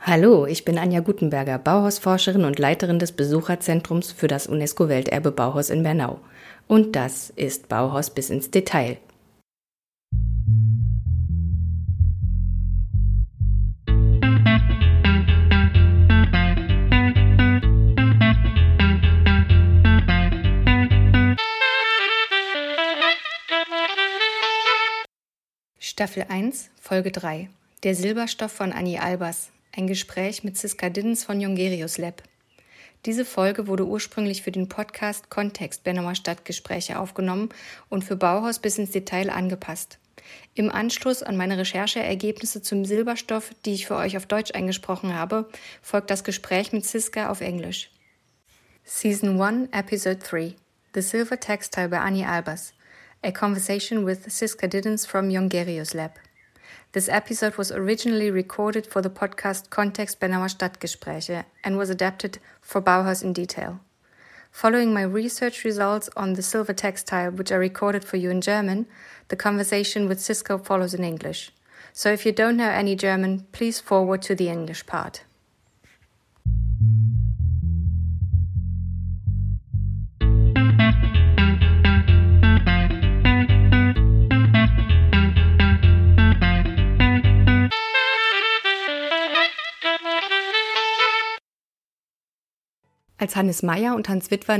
Hallo, ich bin Anja Gutenberger, Bauhausforscherin und Leiterin des Besucherzentrums für das UNESCO-Welterbe Bauhaus in Bernau. Und das ist Bauhaus bis ins Detail. Staffel 1, Folge 3. Der Silberstoff von Annie Albers. Ein Gespräch mit Siska Diddens von Jongerius Lab. Diese Folge wurde ursprünglich für den Podcast Kontext Bernauer Stadtgespräche aufgenommen und für Bauhaus bis ins Detail angepasst. Im Anschluss an meine Rechercheergebnisse zum Silberstoff, die ich für euch auf Deutsch eingesprochen habe, folgt das Gespräch mit Siska auf Englisch. Season 1, Episode 3. The Silver Textile by Annie Albers. A conversation with Siska Diddens from Jongerius Lab. This episode was originally recorded for the podcast Kontext Bernauer Stadtgespräche and was adapted for Bauhaus in Detail. Following my research results on the silver textile, which I recorded for you in German, the conversation with Siska follows in English. So if you don't know any German, please forward to the English part. Als Hannes Meyer und Hans Witwer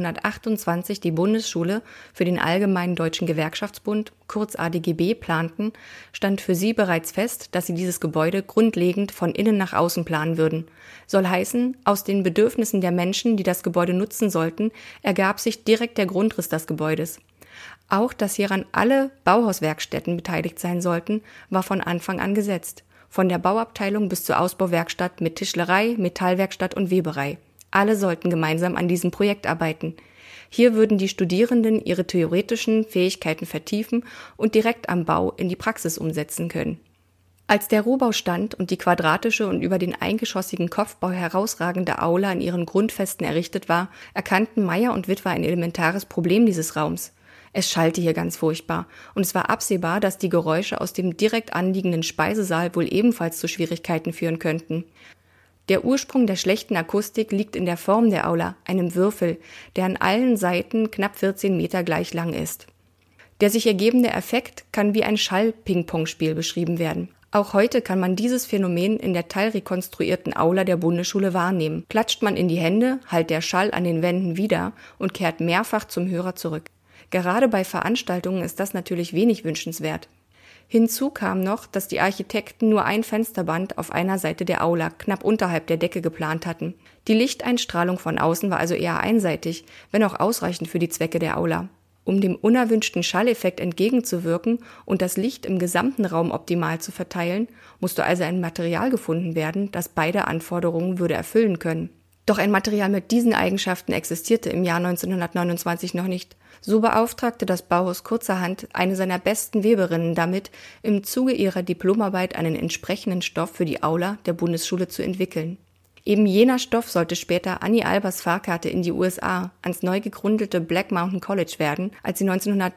1928 die Bundesschule für den Allgemeinen Deutschen Gewerkschaftsbund, kurz ADGB, planten, stand für sie bereits fest, dass sie dieses Gebäude grundlegend von innen nach außen planen würden. Soll heißen, aus den Bedürfnissen der Menschen, die das Gebäude nutzen sollten, ergab sich direkt der Grundriss des Gebäudes. Auch, dass hieran alle Bauhauswerkstätten beteiligt sein sollten, war von Anfang an gesetzt. Von der Bauabteilung bis zur Ausbauwerkstatt mit Tischlerei, Metallwerkstatt und Weberei. Alle sollten gemeinsam an diesem Projekt arbeiten. Hier würden die Studierenden ihre theoretischen Fähigkeiten vertiefen und direkt am Bau in die Praxis umsetzen können. Als der Rohbau stand und die quadratische und über den eingeschossigen Kopfbau herausragende Aula in ihren Grundfesten errichtet war, erkannten Meyer und Witwer ein elementares Problem dieses Raums. Es schallte hier ganz furchtbar und es war absehbar, dass die Geräusche aus dem direkt anliegenden Speisesaal wohl ebenfalls zu Schwierigkeiten führen könnten. Der Ursprung der schlechten Akustik liegt in der Form der Aula, einem Würfel, der an allen Seiten knapp 14 Meter gleich lang ist. Der sich ergebende Effekt kann wie ein Schall-Ping-Pong-Spiel beschrieben werden. Auch heute kann man dieses Phänomen in der teilrekonstruierten Aula der Bundesschule wahrnehmen. Klatscht man in die Hände, hallt der Schall an den Wänden wider und kehrt mehrfach zum Hörer zurück. Gerade bei Veranstaltungen ist das natürlich wenig wünschenswert. Hinzu kam noch, dass die Architekten nur ein Fensterband auf einer Seite der Aula, knapp unterhalb der Decke, geplant hatten. Die Lichteinstrahlung von außen war also eher einseitig, wenn auch ausreichend für die Zwecke der Aula. Um dem unerwünschten Schalleffekt entgegenzuwirken und das Licht im gesamten Raum optimal zu verteilen, musste also ein Material gefunden werden, das beide Anforderungen würde erfüllen können. Doch ein Material mit diesen Eigenschaften existierte im Jahr 1929 noch nicht. So beauftragte das Bauhaus kurzerhand eine seiner besten Weberinnen damit, im Zuge ihrer Diplomarbeit einen entsprechenden Stoff für die Aula der Bundesschule zu entwickeln. Eben jener Stoff sollte später Annie Albers Fahrkarte in die USA, ans neu gegründete Black Mountain College werden, als sie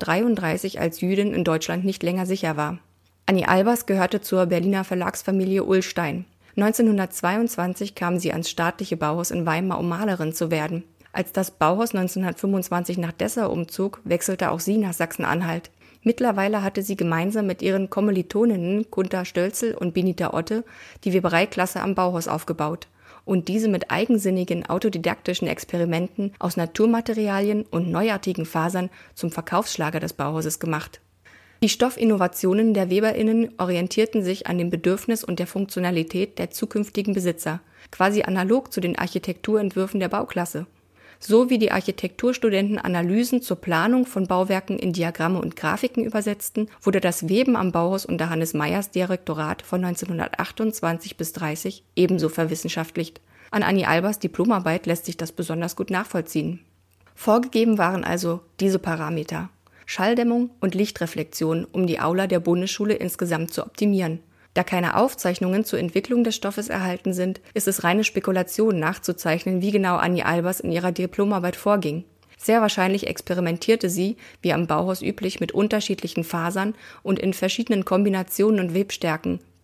1933 als Jüdin in Deutschland nicht länger sicher war. Annie Albers gehörte zur Berliner Verlagsfamilie Ullstein. 1922 kam sie ans staatliche Bauhaus in Weimar, um Malerin zu werden. Als das Bauhaus 1925 nach Dessau umzog, wechselte auch sie nach Sachsen-Anhalt. Mittlerweile hatte sie gemeinsam mit ihren Kommilitoninnen Gunta Stölzel und Benita Otte die Webereiklasse am Bauhaus aufgebaut und diese mit eigensinnigen autodidaktischen Experimenten aus Naturmaterialien und neuartigen Fasern zum Verkaufsschlager des Bauhauses gemacht. Die Stoffinnovationen der WeberInnen orientierten sich an dem Bedürfnis und der Funktionalität der zukünftigen Besitzer, quasi analog zu den Architekturentwürfen der Bauklasse. So wie die Architekturstudenten Analysen zur Planung von Bauwerken in Diagramme und Grafiken übersetzten, wurde das Weben am Bauhaus unter Hannes Meyers Direktorat von 1928 bis 30 ebenso verwissenschaftlicht. An Annie Albers Diplomarbeit lässt sich das besonders gut nachvollziehen. Vorgegeben waren also diese Parameter: Schalldämmung und Lichtreflexion, um die Aula der Bundesschule insgesamt zu optimieren. Da keine Aufzeichnungen zur Entwicklung des Stoffes erhalten sind, ist es reine Spekulation nachzuzeichnen, wie genau Annie Albers in ihrer Diplomarbeit vorging. Sehr wahrscheinlich experimentierte sie, wie am Bauhaus üblich, mit unterschiedlichen Fasern und in verschiedenen Kombinationen und Webstärken,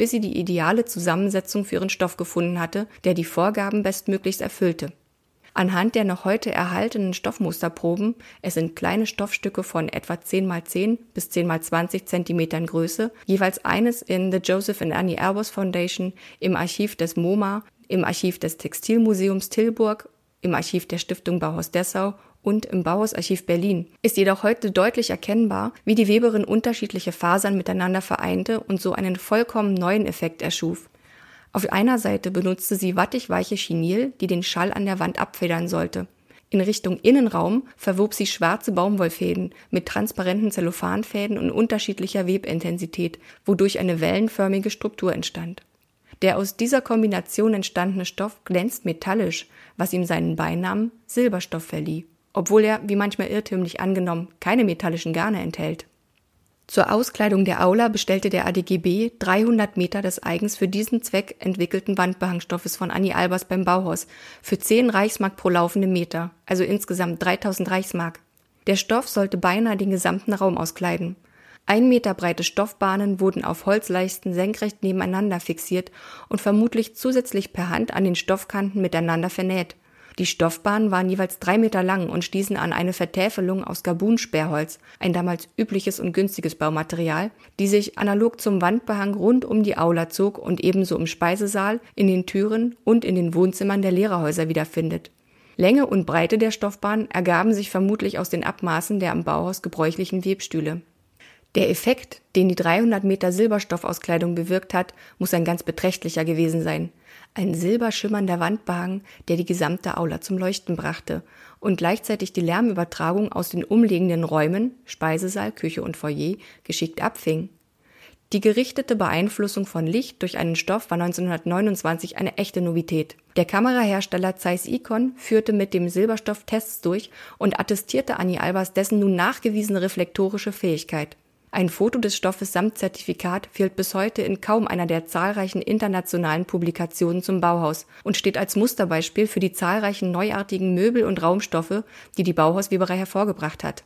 bis sie die ideale Zusammensetzung für ihren Stoff gefunden hatte, der die Vorgaben bestmöglichst erfüllte. Anhand der noch heute erhaltenen Stoffmusterproben, es sind kleine Stoffstücke von etwa 10x10 bis 10x20 Zentimetern Größe, jeweils eines in The Joseph and Annie Albers Foundation, im Archiv des MoMA, im Archiv des Textilmuseums Tilburg, im Archiv der Stiftung Bauhaus Dessau und im Bauhausarchiv Berlin, ist jedoch heute deutlich erkennbar, wie die Weberin unterschiedliche Fasern miteinander vereinte und so einen vollkommen neuen Effekt erschuf. Auf einer Seite benutzte sie wattig-weiche Chinil, die den Schall an der Wand abfedern sollte. In Richtung Innenraum verwob sie schwarze Baumwollfäden mit transparenten Zellophanfäden und unterschiedlicher Webintensität, wodurch eine wellenförmige Struktur entstand. Der aus dieser Kombination entstandene Stoff glänzt metallisch, was ihm seinen Beinamen Silberstoff verlieh, obwohl er, wie manchmal irrtümlich angenommen, keine metallischen Garne enthält. Zur Auskleidung der Aula bestellte der ADGB 300 Meter des eigens für diesen Zweck entwickelten Wandbehangstoffes von Annie Albers beim Bauhaus für 10 Reichsmark pro laufende Meter, also insgesamt 3000 Reichsmark. Der Stoff sollte beinahe den gesamten Raum auskleiden. 1 Meter breite Stoffbahnen wurden auf Holzleisten senkrecht nebeneinander fixiert und vermutlich zusätzlich per Hand an den Stoffkanten miteinander vernäht. Die Stoffbahnen waren jeweils 3 Meter lang und stießen an eine Vertäfelung aus Gabun-Sperrholz, ein damals übliches und günstiges Baumaterial, die sich analog zum Wandbehang rund um die Aula zog und ebenso im Speisesaal, in den Türen und in den Wohnzimmern der Lehrerhäuser wiederfindet. Länge und Breite der Stoffbahn ergaben sich vermutlich aus den Abmaßen der am Bauhaus gebräuchlichen Webstühle. Der Effekt, den die 300 Meter Silberstoffauskleidung bewirkt hat, muss ein ganz beträchtlicher gewesen sein. Ein silberschimmernder Wandbehang, der die gesamte Aula zum Leuchten brachte und gleichzeitig die Lärmübertragung aus den umliegenden Räumen, Speisesaal, Küche und Foyer, geschickt abfing. Die gerichtete Beeinflussung von Licht durch einen Stoff war 1929 eine echte Novität. Der Kamerahersteller Zeiss Ikon führte mit dem Silberstoff Tests durch und attestierte Annie Albers dessen nun nachgewiesene reflektorische Fähigkeit. Ein Foto des Stoffes samt Zertifikat fehlt bis heute in kaum einer der zahlreichen internationalen Publikationen zum Bauhaus und steht als Musterbeispiel für die zahlreichen neuartigen Möbel- und Raumstoffe, die die Bauhausweberei hervorgebracht hat.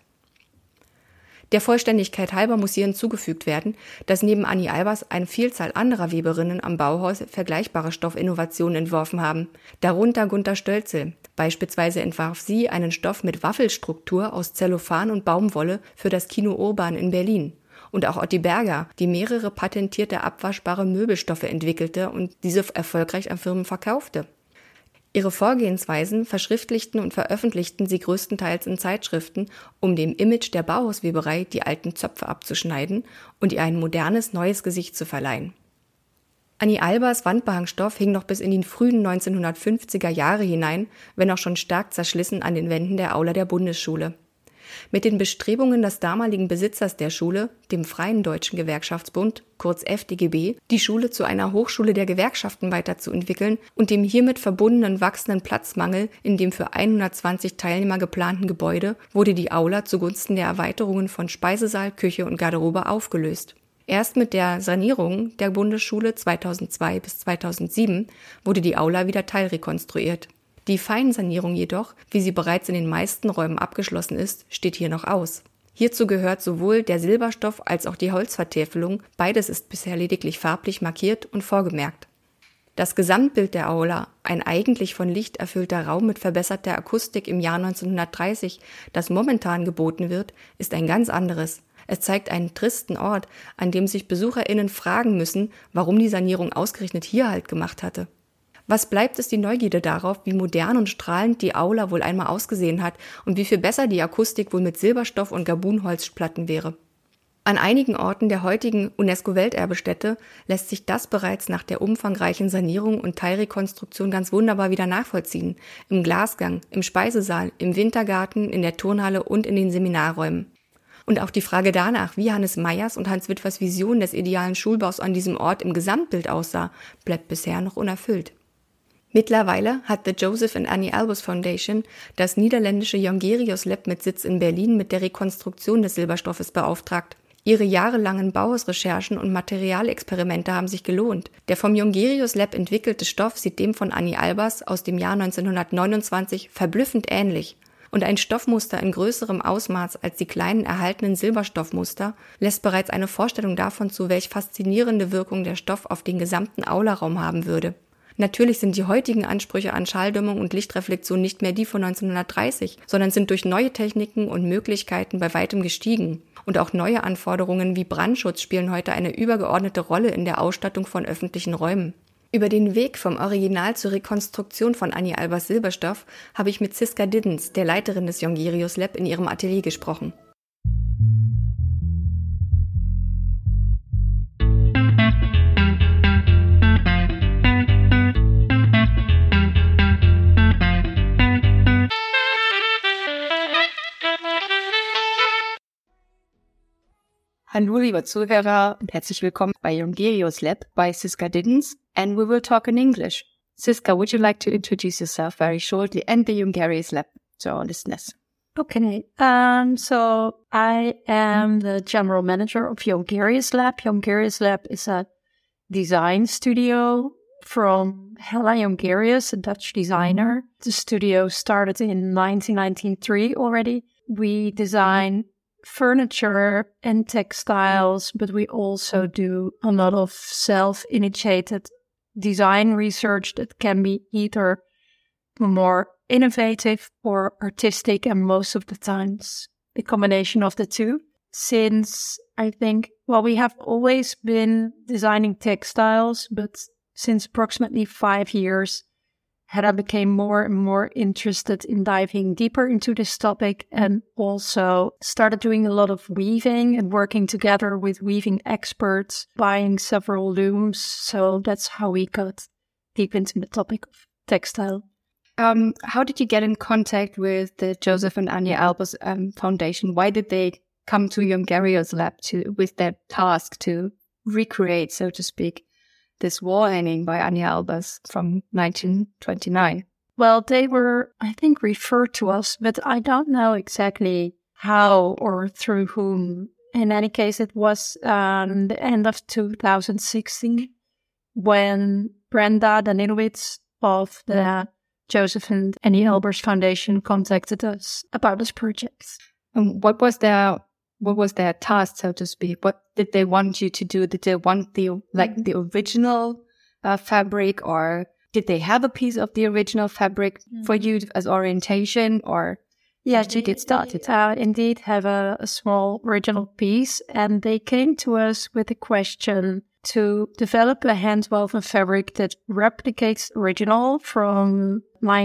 Der Vollständigkeit halber muss hier hinzugefügt werden, dass neben Annie Albers eine Vielzahl anderer Weberinnen am Bauhaus vergleichbare Stoffinnovationen entworfen haben, darunter Gunter Stölzel. Beispielsweise entwarf sie einen Stoff mit Waffelstruktur aus Zellophan und Baumwolle für das Kino Urban in Berlin. Und auch Otti Berger, die mehrere patentierte abwaschbare Möbelstoffe entwickelte und diese erfolgreich an Firmen verkaufte. Ihre Vorgehensweisen verschriftlichten und veröffentlichten sie größtenteils in Zeitschriften, um dem Image der Bauhausweberei die alten Zöpfe abzuschneiden und ihr ein modernes, neues Gesicht zu verleihen. Annie Albers Wandbehangstoff hing noch bis in die frühen 1950er Jahre hinein, wenn auch schon stark zerschlissen an den Wänden der Aula der Bundesschule. Mit den Bestrebungen des damaligen Besitzers der Schule, dem Freien Deutschen Gewerkschaftsbund, kurz FDGB, die Schule zu einer Hochschule der Gewerkschaften weiterzuentwickeln und dem hiermit verbundenen wachsenden Platzmangel in dem für 120 Teilnehmer geplanten Gebäude, wurde die Aula zugunsten der Erweiterungen von Speisesaal, Küche und Garderobe aufgelöst. Erst mit der Sanierung der Bundesschule 2002 bis 2007 wurde die Aula wieder teilrekonstruiert. Die Feinsanierung jedoch, wie sie bereits in den meisten Räumen abgeschlossen ist, steht hier noch aus. Hierzu gehört sowohl der Silberstoff als auch die Holzvertäfelung, beides ist bisher lediglich farblich markiert und vorgemerkt. Das Gesamtbild der Aula, ein eigentlich von Licht erfüllter Raum mit verbesserter Akustik im Jahr 1930, das momentan geboten wird, ist ein ganz anderes. Es zeigt einen tristen Ort, an dem sich BesucherInnen fragen müssen, warum die Sanierung ausgerechnet hier Halt gemacht hatte. Was bleibt, ist die Neugierde darauf, wie modern und strahlend die Aula wohl einmal ausgesehen hat und wie viel besser die Akustik wohl mit Silberstoff und Gabunholzplatten wäre. An einigen Orten der heutigen UNESCO-Welterbestätte lässt sich das bereits nach der umfangreichen Sanierung und Teilrekonstruktion ganz wunderbar wieder nachvollziehen. Im Glasgang, im Speisesaal, im Wintergarten, in der Turnhalle und in den Seminarräumen. Und auch die Frage danach, wie Hannes Meyers und Hans Witwers Vision des idealen Schulbaus an diesem Ort im Gesamtbild aussah, bleibt bisher noch unerfüllt. Mittlerweile hat The Joseph and Annie Albers Foundation das niederländische Jongerius Lab mit Sitz in Berlin mit der Rekonstruktion des Silberstoffes beauftragt. Ihre jahrelangen Bauhausrecherchen und Materialexperimente haben sich gelohnt. Der vom Jongerius Lab entwickelte Stoff sieht dem von Annie Albers aus dem Jahr 1929 verblüffend ähnlich. Und ein Stoffmuster in größerem Ausmaß als die kleinen erhaltenen Silberstoffmuster lässt bereits eine Vorstellung davon zu, welch faszinierende Wirkung der Stoff auf den gesamten Aularaum haben würde. Natürlich sind die heutigen Ansprüche an Schalldämmung und Lichtreflexion nicht mehr die von 1930, sondern sind durch neue Techniken und Möglichkeiten bei weitem gestiegen. Und auch neue Anforderungen wie Brandschutz spielen heute eine übergeordnete Rolle in der Ausstattung von öffentlichen Räumen. Über den Weg vom Original zur Rekonstruktion von Annie Albers Silberstoff habe ich mit Siska Diddens, der Leiterin des Jongerius Lab, in ihrem Atelier gesprochen. Hallo, liebe Zuhörer, und herzlich willkommen bei Jongerius Lab by Siska Diddens, and we will talk in English. Siska, would you like to introduce yourself very shortly and the Jongerius Lab to our listeners? Okay, so I am the general manager of Jongerius Lab. Jongerius Lab is a design studio from Hella Jongerius, a Dutch designer. The studio started in 1993 already. We design furniture and textiles, but we also do a lot of self-initiated design research that can be either more innovative or artistic, and most of the times a combination of the two. Since I think, we have always been designing textiles, but since approximately 5 years, Hera became more and more interested in diving deeper into this topic, and also started doing a lot of weaving and working together with weaving experts, buying several looms. So that's how we got deep into the topic of textile. How did you get in contact with the Joseph and Annie Albers Foundation? Why did they come to Jongerius Lab with their task to recreate, so to speak, this wall hanging by Annie Albers from 1929? Well, they were, I think, referred to us, but I don't know exactly how or through whom. In any case, it was the end of 2016 when Brenda Danilowitz of the Joseph and Annie Albers Foundation contacted us about this project. And what was their task, so to speak? What did they want you to do? Did they want the original fabric, or did they have a piece of the original fabric for you as orientation, or did you get started? Indeed, have a small original piece, and they came to us with a question to develop a hand-woven fabric that replicates original from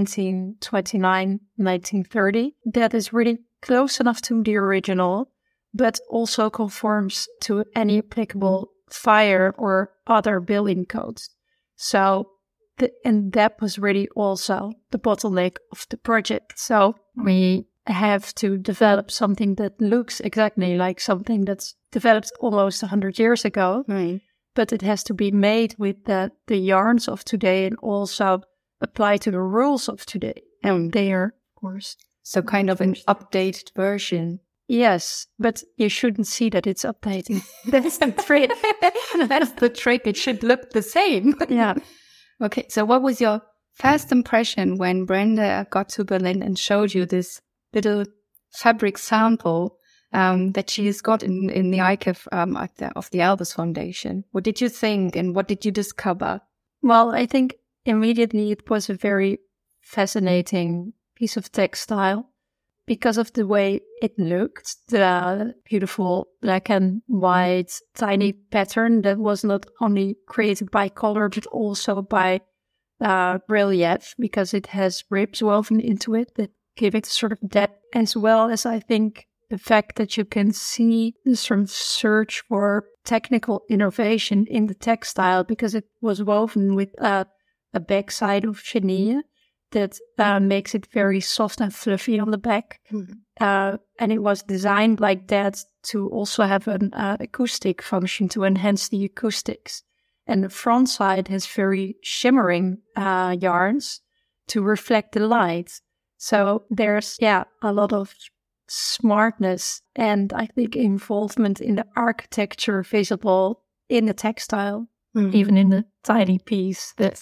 1929, 1930. That is really close enough to the original, but also conforms to any applicable fire or other building codes. So, and that was really also the bottleneck of the project. So we have to develop something that looks exactly like something that's developed almost 100 years ago. Right. But it has to be made with the yarns of today and also apply to the rules of today. And there, of course. So kind of an updated version. Yes, but you shouldn't see that it's updating. That's the trick. That's the trick. It should look the same. Yeah. Okay, so what was your first impression when Brenda got to Berlin and showed you this little fabric sample that she has got in the archive of the Albers Foundation? What did you think, and what did you discover? Well, I think immediately it was a very fascinating piece of textile because of the way it looked, the beautiful black and white tiny pattern that was not only created by color, but also by relief, because it has ribs woven into it that give it sort of depth, as well as I think the fact that you can see the sort of search for technical innovation in the textile, because it was woven with a backside of chenille that makes it very soft and fluffy on the back. And it was designed like that to also have an acoustic function to enhance the acoustics. And the front side has very shimmering yarns to reflect the light. So there's, a lot of smartness and I think involvement in the architecture visible in the textile, even in the tiny piece.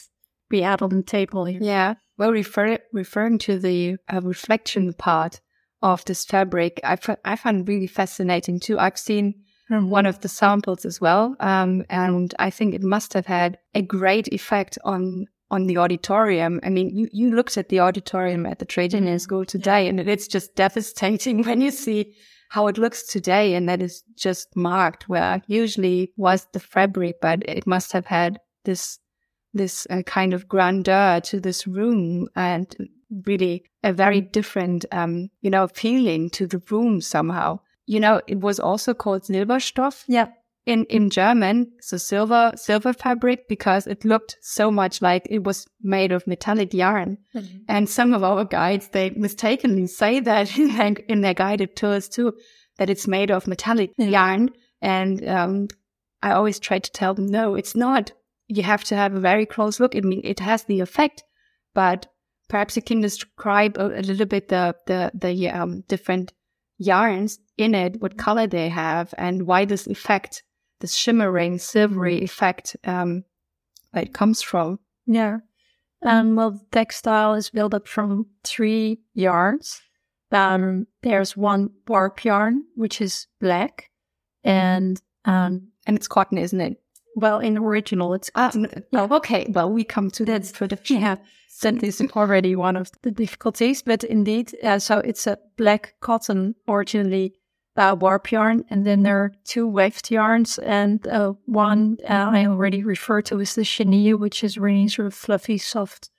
we had on the table here. Yeah. Well, referring to the reflection part of this fabric, I find really fascinating too. I've seen one of the samples as well, and I think it must have had a great effect on the auditorium. I mean, you looked at the auditorium at the Trade Union School today, and it's just devastating when you see how it looks today, and that is just marked where usually was the fabric, but it must have had this kind of grandeur to this room, and really a very different, feeling to the room somehow. It was also called Silberstoff. Yeah. In German, so silver fabric, because it looked so much like it was made of metallic yarn. Mm-hmm. And some of our guides, they mistakenly say that in their guided tours too, that it's made of metallic yarn. And I always try to tell them, no, it's not. You have to have a very close look. I mean, it has the effect, but perhaps you can describe a little bit the different yarns in it, what color they have, and why this effect, this shimmering, silvery effect, where it comes from. Yeah. Well, textile is built up from 3 yarns. There's one warp yarn, which is black, and it's cotton, isn't it? Well, in original, it's cotton. Okay. Well, we come to that for the that is already one of the difficulties, but indeed, so it's a black cotton originally warp yarn, and then there are 2 weft yarns, and one I already referred to is the chenille, which is really sort of fluffy, soft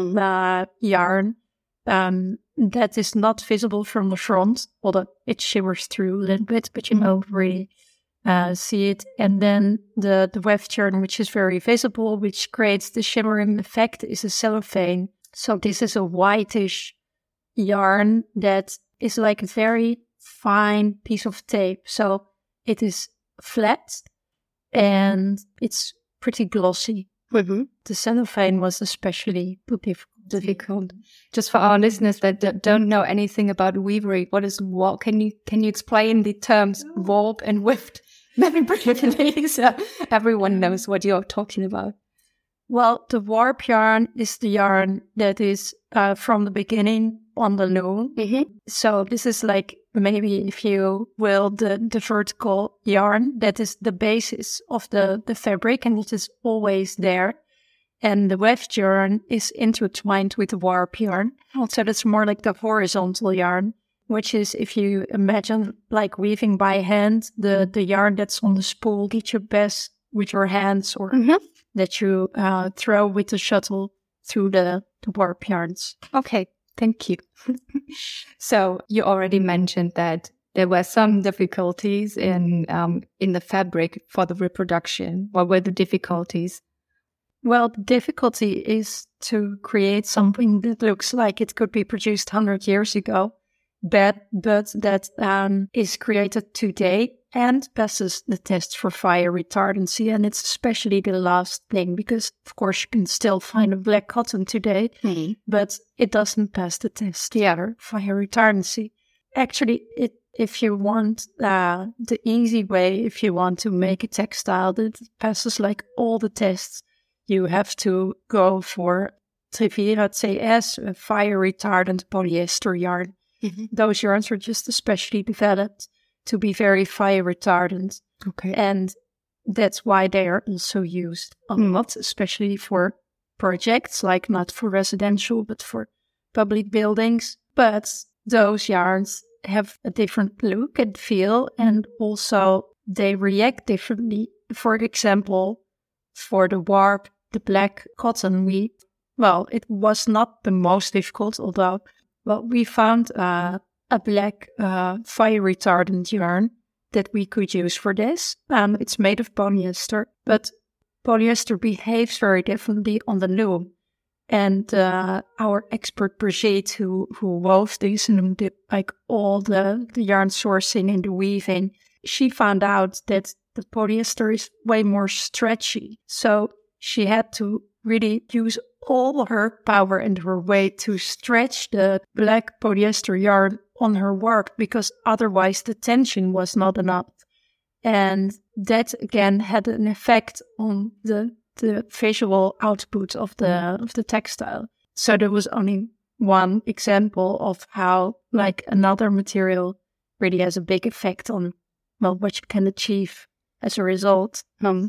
yarn that is not visible from the front, although it shimmers through a little bit, but you don't really see it. And then the weft yarn, which is very visible, which creates the shimmering effect, is a cellophane. So this is a whitish yarn that is like a very fine piece of tape. So it is flat and it's pretty glossy. Mm-hmm. The cellophane was especially difficult. Just for our listeners that don't know anything about weavery, what is warp? Can you explain the terms warp and weft very briefly so everyone knows what you're talking about? Well, the warp yarn is the yarn that is from the beginning on the loom. Mm-hmm. So this is like, maybe if you will, the vertical yarn that is the basis of the fabric, and it is always there. And the weft yarn is intertwined with the warp yarn. So that's more like the horizontal yarn, which is, if you imagine like weaving by hand, the yarn that's on the spool that you pass with your hands, or that you throw with the shuttle through the warp yarns. Okay, thank you. So you already mentioned that there were some difficulties in the fabric for the reproduction. What were the difficulties? Well, the difficulty is to create something that looks like it could be produced 100 years ago, but that is created today and passes the test for fire retardancy. And it's especially the last thing, because of course you can still find a black cotton today, but it doesn't pass the test for fire retardancy. Actually, if you want the easy way, if you want to make a textile that passes like all the tests, you have to go for Trivira CS, a fire retardant polyester yarn. Mm-hmm. Those yarns are just especially developed to be very fire retardant. Okay. And that's why they are also used a lot, especially for projects, like not for residential, but for public buildings. But those yarns have a different look and feel, and also they react differently. For example, for the warp, the black cotton, it was not the most difficult, although we found a black fire retardant yarn that we could use for this. It's made of polyester, but polyester behaves very differently on the loom. And our expert Brigitte, who wove these and did like all the yarn sourcing and the weaving, she found out that the polyester is way more stretchy. So she had to really use all her power and her weight to stretch the black polyester yarn on her work, because otherwise the tension was not enough. And that again had an effect on the the visual output of the textile. So there was only one example of how like another material really has a big effect on what you can achieve as a result.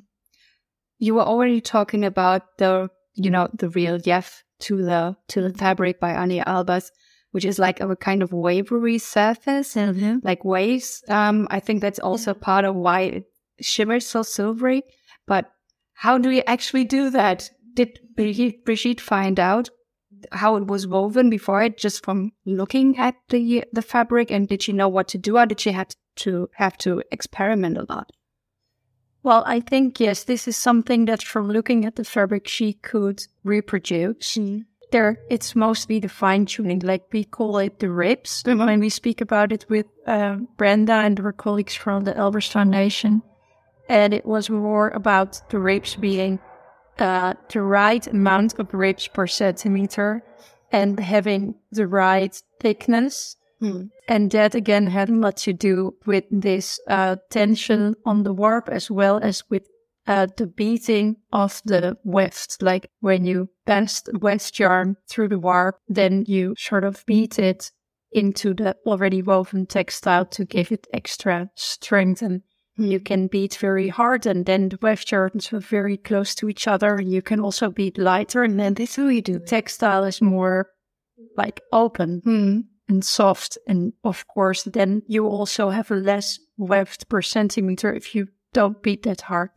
You were already talking about the relief to the fabric by Anja Albers, which is like a kind of wavery surface, like waves. I think that's also part of why it shimmers so silvery. But how do you actually do that? Did Brigitte find out how it was woven before it, just from looking at the fabric? And did she know what to do, or did she have to experiment a lot? Well, I think, yes, this is something that from looking at the fabric, she could reproduce. It's mostly the fine-tuning, like we call it the ribs. When we speak about it with Brenda and her colleagues from the Albers Foundation. And it was more about the ribs being the right amount of ribs per centimeter and having the right thickness. And that again had a lot to do with this tension on the warp, as well as with the beating of the weft. Like when you pass the weft yarn through the warp, then you sort of beat it into the already woven textile to give it extra strength. And you can beat very hard, and then the weft yarns are very close to each other. And you can also beat lighter, and then this way the textile is more like open and soft. And of course, then you also have less weft per centimeter if you don't beat that hard.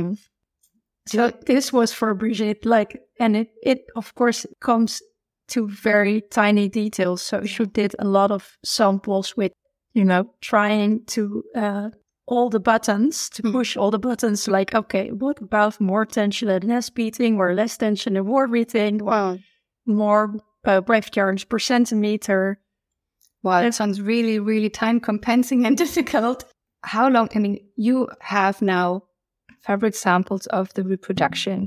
So this was for Brigitte, and it of course comes to very tiny details. So she did a lot of samples with, trying to all the buttons, to push all the buttons, like, okay, what about more tension and less beating, or less tension and more beating? Wow. More weft yarns per centimeter. Wow, that sounds really, really time-consuming and difficult. How long? I mean, you have now fabric samples of the reproduction,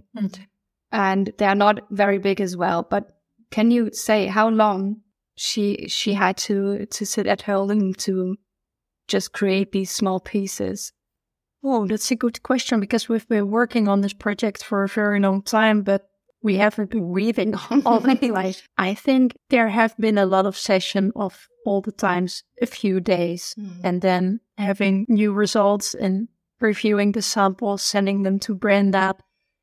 and they are not very big as well. But can you say how long she had to sit at home to just create these small pieces? Oh, that's a good question, because we've been working on this project for a very long time, but we haven't been weaving all the life. I think there have been a lot of sessions of all the times a few days, and then having new results and reviewing the samples, sending them to Brenda.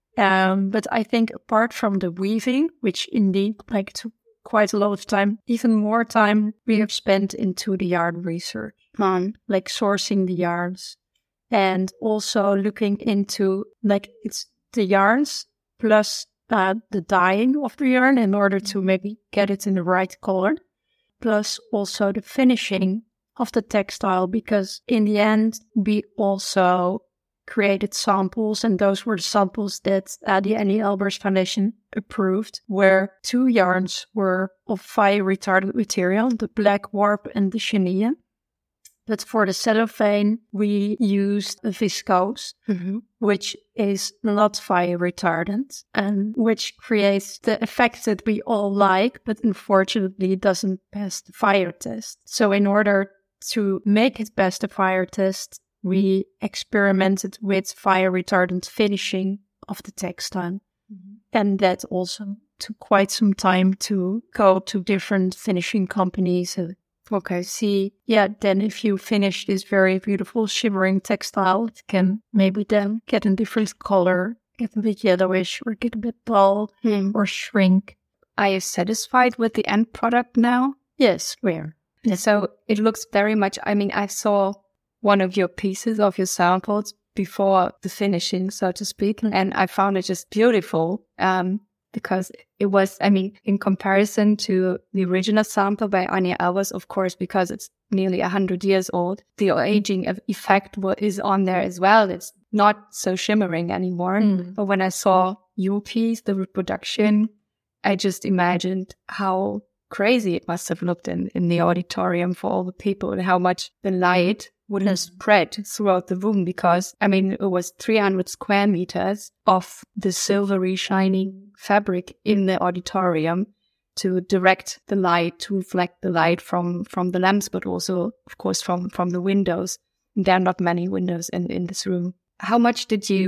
But I think apart from the weaving, which indeed took quite a lot of time, even more time we have spent into the yarn research, like sourcing the yarns, and also looking into it's the yarns plus the dyeing of the yarn in order to maybe get it in the right color, plus also the finishing of the textile, because in the end we also created samples, and those were the samples that the Anja Albers Foundation approved, where 2 yarns were of fire-retardant material, the black warp and the chenille. But for the cellophane, we used a viscose, which is not fire retardant, and which creates the effect that we all like, but unfortunately doesn't pass the fire test. So in order to make it pass the fire test, we experimented with fire retardant finishing of the textile. And that also took quite some time to go to different finishing companies. Okay, see, then if you finish this very beautiful shimmering textile, it can maybe then get a different color, get a bit yellowish, or get a bit dull, or shrink. Are you satisfied with the end product now? Yes, we are. So it looks very much, I saw one of your pieces of your samples before the finishing, so to speak, and I found it just beautiful. Because it was, in comparison to the original sample by Anja Albers, of course, because it's nearly 100 years old, the aging effect is on there as well. It's not so shimmering anymore. But when I saw your piece, the reproduction, I just imagined how crazy it must have looked in the auditorium for all the people, and how much the light would have spread throughout the room, because, it was 300 square meters of the silvery shining fabric in the auditorium to direct the light, to reflect the light from the lamps, but also, of course, from the windows. There are not many windows in this room. How much did you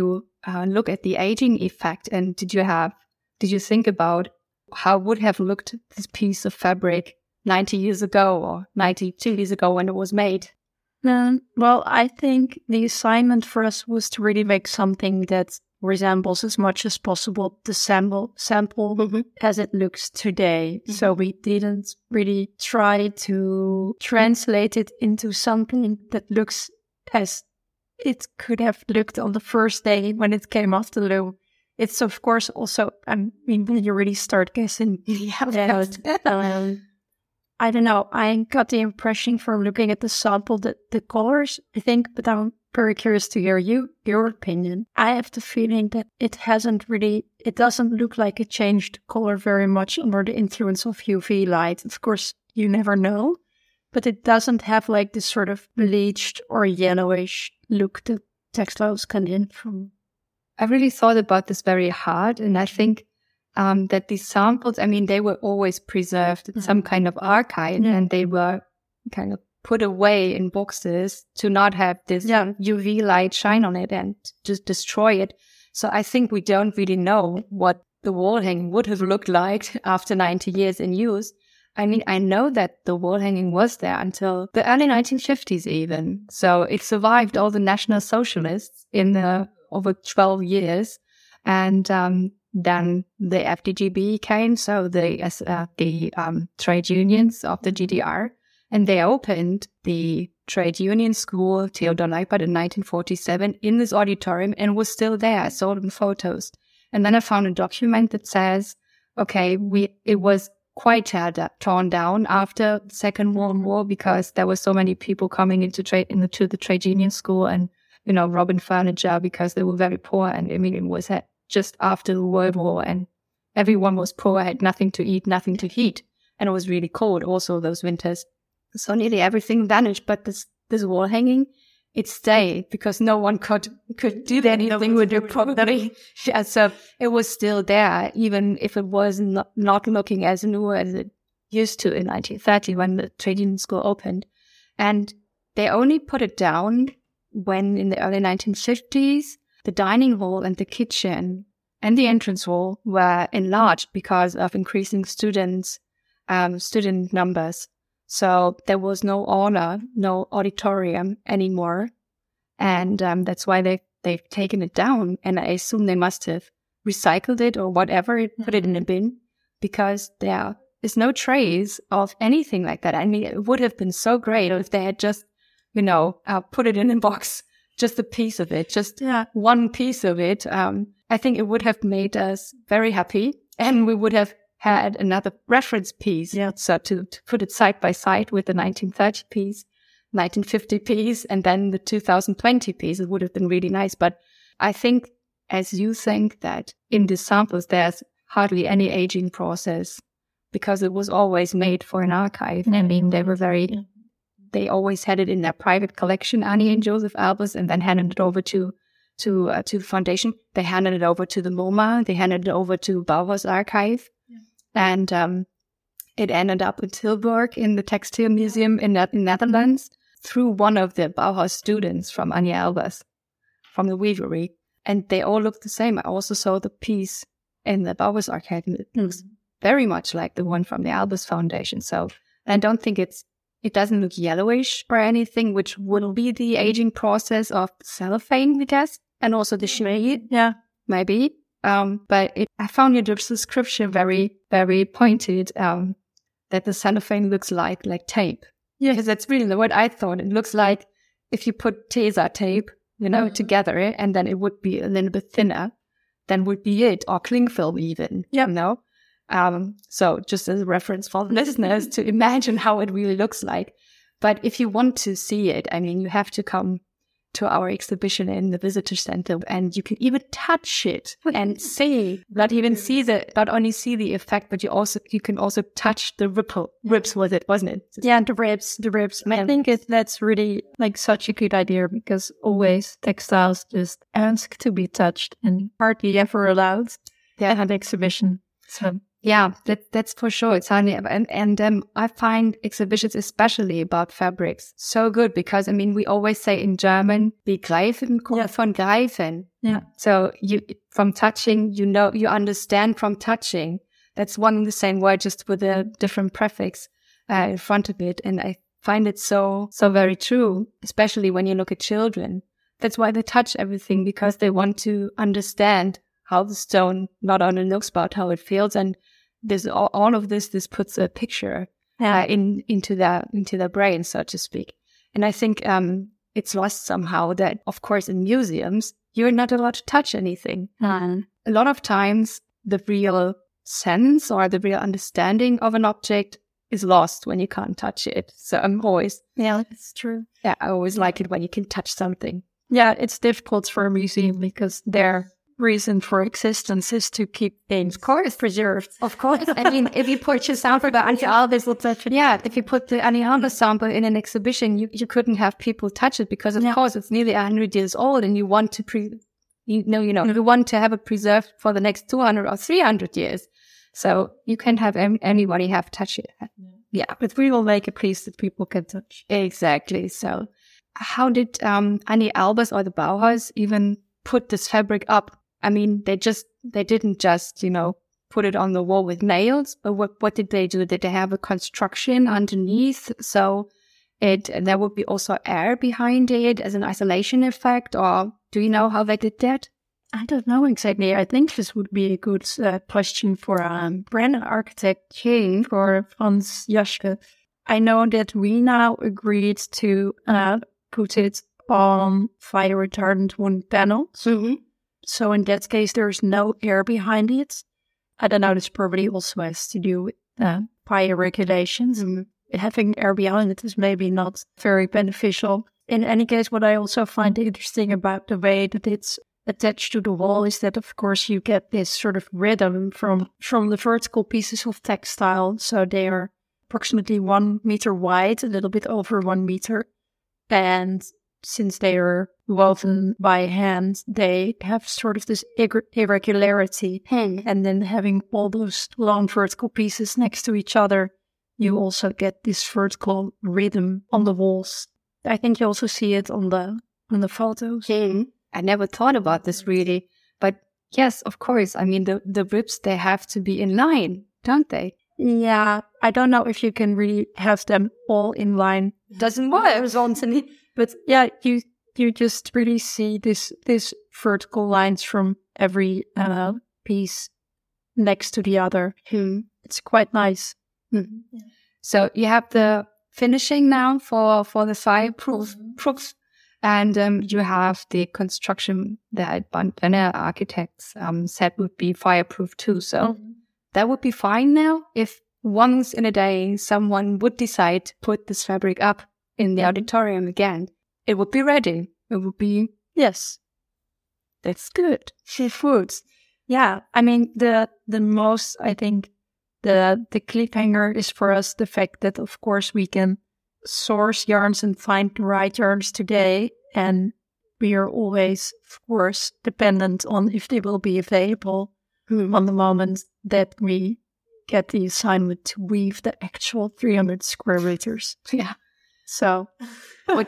look at the aging effect? And did you think about how would have looked this piece of fabric 90 years ago or 92 years ago when it was made? Well, I think the assignment for us was to really make something that resembles as much as possible the sample as it looks today. So we didn't really try to translate it into something that looks as it could have looked on the first day when it came off the loom. It's of course also, I mean, when you really start guessing. I don't know. I got the impression from looking at the sample that the colors, I think, but I'm very curious to hear your opinion. I have the feeling that it doesn't look like it changed color very much under the influence of UV light. Of course, you never know, but it doesn't have like this sort of bleached or yellowish look that textiles can in from. I really thought about this very hard, and I think that these samples, I mean, they were always preserved in some kind of archive, and they were kind of put away in boxes to not have this UV light shine on it and just destroy it. So I think we don't really know what the wall hanging would have looked like after 90 years in use. I mean, I know that the wall hanging was there until the early 1950s even. So it survived all the National Socialists in over 12 years. And then the FDGB came, so the trade unions of the GDR, and they opened the trade union school, Theodor Neipert, in 1947 in this auditorium, and was still there. I saw them photos. And then I found a document that says, okay, it was quite torn down after the Second World War because there were so many people coming into the trade union school and, robbing furniture because they were very poor. And I mean, it was just after the World War and everyone was poor, had nothing to eat, nothing to heat. And it was really cold also those winters. So nearly everything vanished, but this wall hanging, it stayed because no one could do anything with it properly. Yeah, so it was still there, even if it was not looking as new as it used to in 1930 when the trade union school opened. And they only put it down when in the early 1950s, the dining hall and the kitchen and the entrance hall were enlarged because of increasing student numbers. So there was no aula, no auditorium anymore. And that's why they've taken it down. And I assume they must have recycled it or whatever, put it in a bin, because there is no trace of anything like that. I mean, it would have been so great if they had just, put it in a box, just a piece of it, just one piece of it. I think it would have made us very happy, and we would have had another reference piece. So to put it side by side with the 1930 piece, 1950 piece, and then the 2020 piece, it would have been really nice. But I think, as you think, that in these samples, there's hardly any aging process because it was always made for an archive. I mean, they always had it in their private collection, Annie and Joseph Albers, and then handed it over to the foundation. They handed it over to the MoMA. They handed it over to Bauhaus Archive. And it ended up in Tilburg in the Textile Museum in Netherlands through one of the Bauhaus students from Anja Albers, from the weavery. And they all look the same. I also saw the piece in the Bauhaus Archive, and it looks very much like the one from the Albers Foundation. So I don't think it doesn't look yellowish or anything, which would be the aging process of cellophane, I guess, and also the chimney. Yeah, maybe. But I found your description very, very pointed, that the cellophane looks like tape. Yeah. Because that's really what I thought. It looks like if you put Tesa tape, together, and then it would be a little bit thinner, then would be it, or cling film even, So just as a reference for the listeners to imagine how it really looks like. But if you want to see it, I mean, you have to come to our exhibition in the visitor center, and you can even touch it and not only see the effect, but you can also touch the ribs with it, wasn't it? Yeah, the ribs. I think that's really such a good idea, because always textiles just ask to be touched and hardly ever allowed at an exhibition. So Yeah, that's for sure. It's honey. And I find exhibitions, especially about fabrics, so good because, I mean, we always say in German, begreifen kommt von greifen. Yeah. So from touching, you understand from touching. That's one and the same word, just with a different prefix in front of it. And I find it so very true, especially when you look at children. That's why they touch everything, because they want to understand how the stone not only looks, but how it feels. And this all of this puts a picture into their brain, so to speak. And I think it's lost somehow that, of course, in museums, you're not allowed to touch anything. A lot of times, the real sense or the real understanding of an object is lost when you can't touch it. So I'm always... Yeah, it's true. Yeah, I always like it when you can touch something. Yeah, it's difficult for a museum because their reason for existence is to keep things, of course, preserved. Of course. I mean, if you put your sample by Annie Albers, if you put the Annie Albers sample in an exhibition, you couldn't have people touch it because, of course, it's nearly 100 years old, and you want to you want to have it preserved for the next 200 or 300 years. So you can't have anybody have touch it. Yeah, but we will make a piece that people can touch. Exactly. So how did Annie Albers or the Bauhaus even put this fabric up? I mean, they didn't just, put it on the wall with nails, but what did they do? Did they have a construction underneath? So there would be also air behind it as an isolation effect, or do you know how they did that? I don't know exactly. I think this would be a good question for brand architect for Franz Jaschke. I know that we now agreed to put it on fire retardant wood panels. Mm-hmm. So in that case, there's no air behind it. I don't know, this probably also has to do with fire regulations. And having air behind it is maybe not very beneficial. In any case, what I also find interesting about the way that it's attached to the wall is that, of course, you get this sort of rhythm from the vertical pieces of textile. So they are approximately 1 meter wide, a little bit over 1 meter. And since they are woven by hand, they have sort of this irregularity. And then having all those long vertical pieces next to each other, you also get this vertical rhythm on the walls. I think you also see it on the photos. I never thought about this really, but yes, of course. I mean, the ribs, they have to be in line, don't they? Yeah, I don't know if you can really have them all in line. Doesn't work. But yeah, you just really see this vertical lines from every piece next to the other. It's quite nice. Mm-hmm. Yeah. So you have the finishing now for the fireproof proofs, and you have the construction that Bandana architects said would be fireproof too. So that would be fine now if once in a day someone would decide to put this fabric up in the auditorium again. It would be ready. It would be, yes, that's good. Foods. Yeah. I mean, the most, I think, the cliffhanger is for us the fact that, of course, we can source yarns and find the right yarns today. And we are always, of course, dependent on if they will be available on the moment that we get the assignment to weave the actual 300 square meters. Yeah. So, what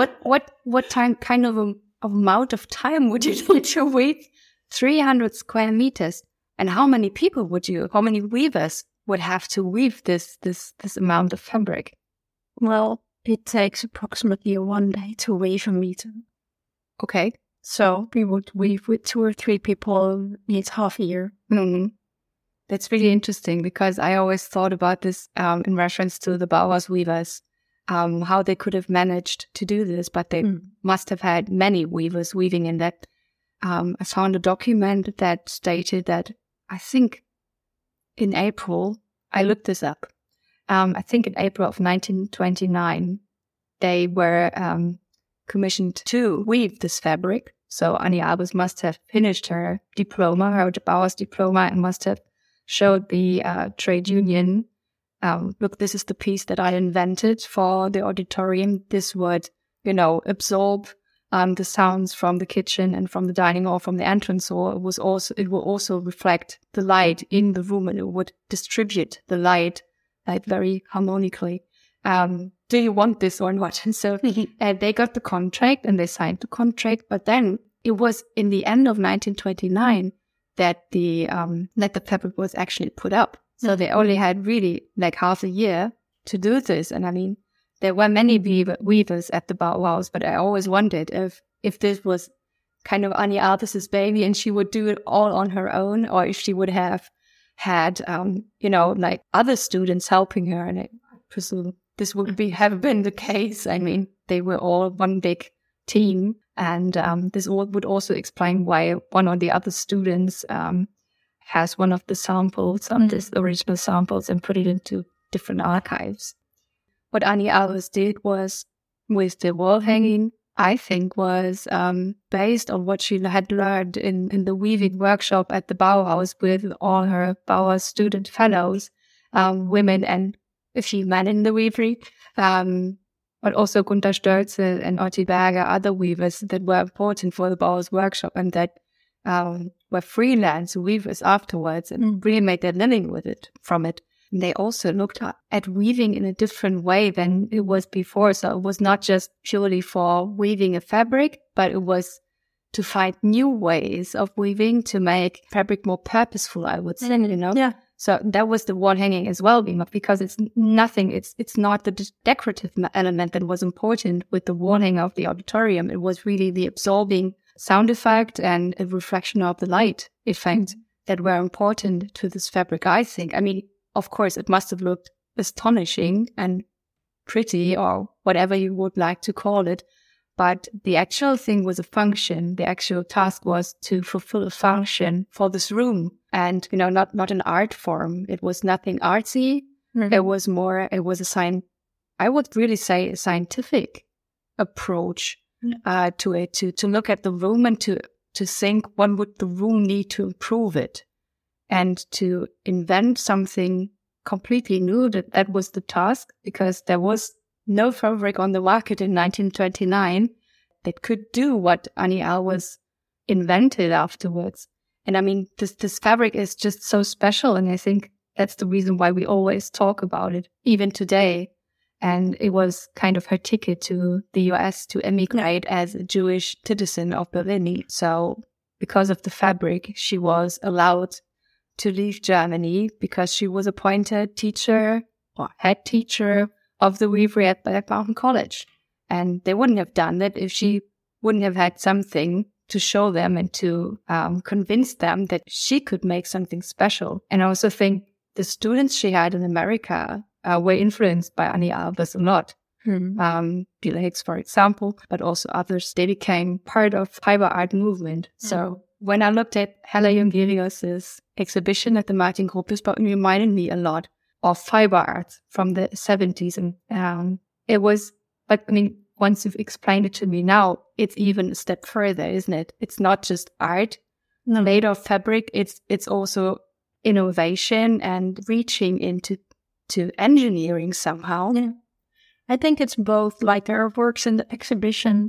kind of amount of time would you need to weave 300 square meters? And how many weavers would have to weave this amount of fabric? Well, it takes approximately 1 day to weave a meter. Okay. So we would weave with 2 or 3 people, need half a year. Mm-hmm. That's really interesting because I always thought about this in reference to the Bauhaus weavers. How they could have managed to do this, but they must have had many weavers weaving in that. I found a document that stated that I think in April, I looked this up. I think in April of 1929, they were commissioned to weave this fabric. So Annie Albers must have finished her diploma, her Bauhaus diploma, and must have showed the trade union, look, this is the piece that I invented for the auditorium. This would, absorb the sounds from the kitchen and from the dining hall, from the entrance hall. It will also reflect the light in the room, and it would distribute the light very harmonically. Do you want this or not? And so they got the contract and they signed the contract, but then it was in the end of 1929 that the fabric was actually put up. So they only had really like half a year to do this. And I mean, there were many weavers at the Bauhaus, but I always wondered if this was kind of Annie Albers' baby and she would do it all on her own, or if she would have had, like other students helping her. And I presume this would have been the case. I mean, they were all one big team. And this would also explain why one or the other students has one of the samples of this original samples and put it into different archives. What Annie Albers did was, with the wall hanging, I think was based on what she had learned in the weaving workshop at the Bauhaus with all her Bauhaus student fellows, women and a few men in the weavery, but also Gunther Stölzel and Otti Berger, other weavers that were important for the Bauhaus workshop and that were freelance weavers afterwards and really made their living from it. And they also looked at weaving in a different way than it was before. So it was not just purely for weaving a fabric, but it was to find new ways of weaving to make fabric more purposeful, I would say, Yeah. So that was the wall hanging as well, because it's nothing. It's not the decorative element that was important with the wall hanging of the auditorium. It was really the absorbing sound effect and a reflection of the light effect that were important to this fabric, I think. I mean, of course, it must have looked astonishing and pretty or whatever you would like to call it. But the actual thing was a function. The actual task was to fulfill a function for this room and, not an art form. It was nothing artsy. It was I would really say a scientific approach to it, to look at the room and to think what would the room need to improve it. And to invent something completely new, that was the task, because there was no fabric on the market in 1929 that could do what Annie Albers invented afterwards. And I mean, this fabric is just so special, and I think that's the reason why we always talk about it, even today. And it was kind of her ticket to the US to emigrate as a Jewish citizen of Berlin. So because of the fabric, she was allowed to leave Germany because she was appointed teacher or head teacher of the weavery at Black Mountain College. And they wouldn't have done that if she wouldn't have had something to show them and to convince them that she could make something special. And I also think the students she had in America were influenced by Annie Albers a lot. Bill Hicks, for example, but also others. They became part of fiber art movement. So when I looked at Hella Jongerius's exhibition at the Martin Gropius, it reminded me a lot of fiber art from the 70s. And it was, but I mean, once you've explained it to me now, it's even a step further, isn't it? It's not just art made of fabric. It's also innovation and reaching into engineering somehow. Yeah. I think it's both. Like there are works in the exhibition,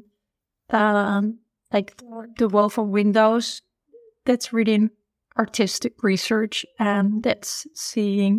like the woven windows. That's really artistic research, and that's seeing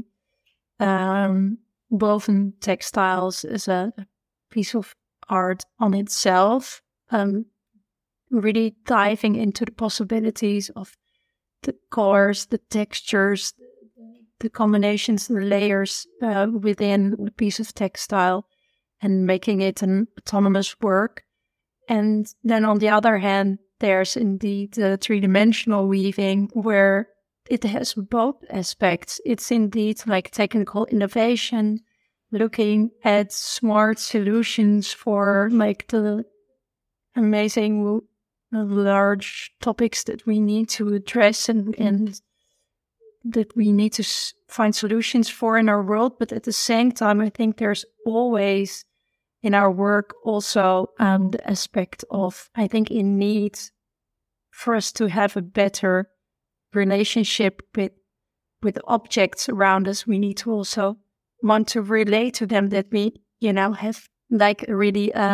woven textiles as a piece of art on itself. Really diving into the possibilities of the colors, the textures, the combinations, the layers within a piece of textile, and making it an autonomous work. And then on the other hand, there's indeed three-dimensional weaving where it has both aspects. It's indeed like technical innovation, looking at smart solutions for like the amazing large topics that we need to address and that we need to find solutions for in our world. But at the same time, I think there's always in our work also the aspect of, I think, in need for us to have a better relationship with objects around us. We need to also want to relate to them, that we, have like a really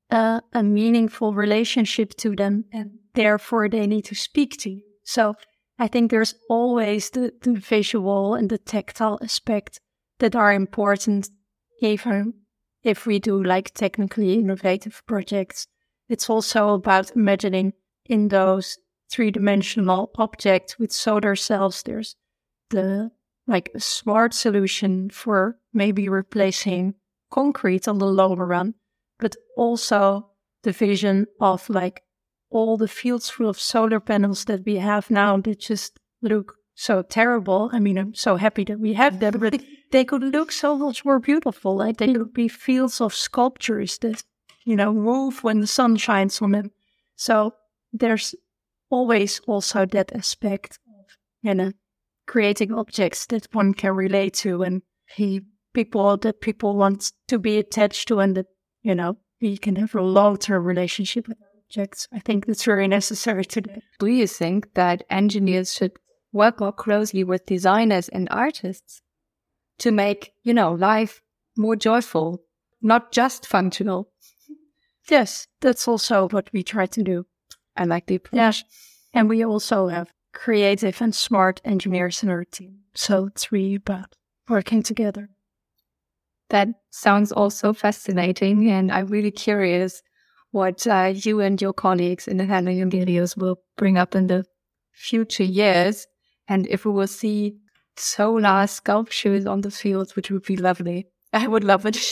a meaningful relationship to them, and therefore they need to speak to you. So I think there's always the visual and the tactile aspect that are important, even if we do like technically innovative projects. It's also about imagining in those three-dimensional objects with solar cells, there's the like a smart solution for maybe replacing concrete on the longer run, but also the vision of like all the fields full of solar panels that we have now that just look so terrible. I mean, I'm so happy that we have them, but they could look so much more beautiful. Like they could be fields of sculptures that, move when the sun shines on them. So there's always also that aspect of, creating objects that one can relate to and people want to be attached to, and that, we can have a long-term relationship with objects. I think that's very necessary today. Do you think that engineers should work more closely with designers and artists to make, life more joyful, not just functional? Yes, that's also what we try to do. I like the approach. Yeah. And we also have creative and smart engineers in our team. So it's really about working together. That sounds also fascinating, and I'm really curious what you and your colleagues in the Hella Jongerius will bring up in the future years, and if we will see solar sculptures on the fields, which would be lovely. I would love it.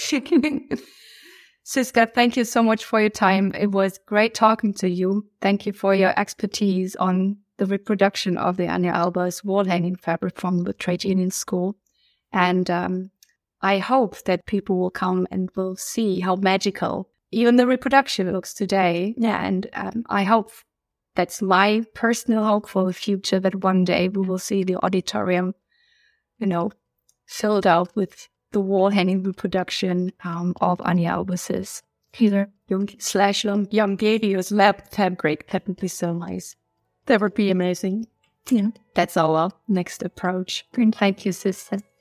Siska, thank you so much for your time. It was great talking to you. Thank you for your expertise on the reproduction of the Anja Albers wall-hanging fabric from the Trade Union School. And I hope that people will come and will see how magical even the reproduction looks today. Yeah, and I hope, that's my personal hope for the future, that one day we will see the auditorium, filled out with the wall-hanging reproduction of Anja Albers's Jongerius lab fabric. That would be so nice. That would be amazing. Yeah, that's our next approach. Thank you, sister.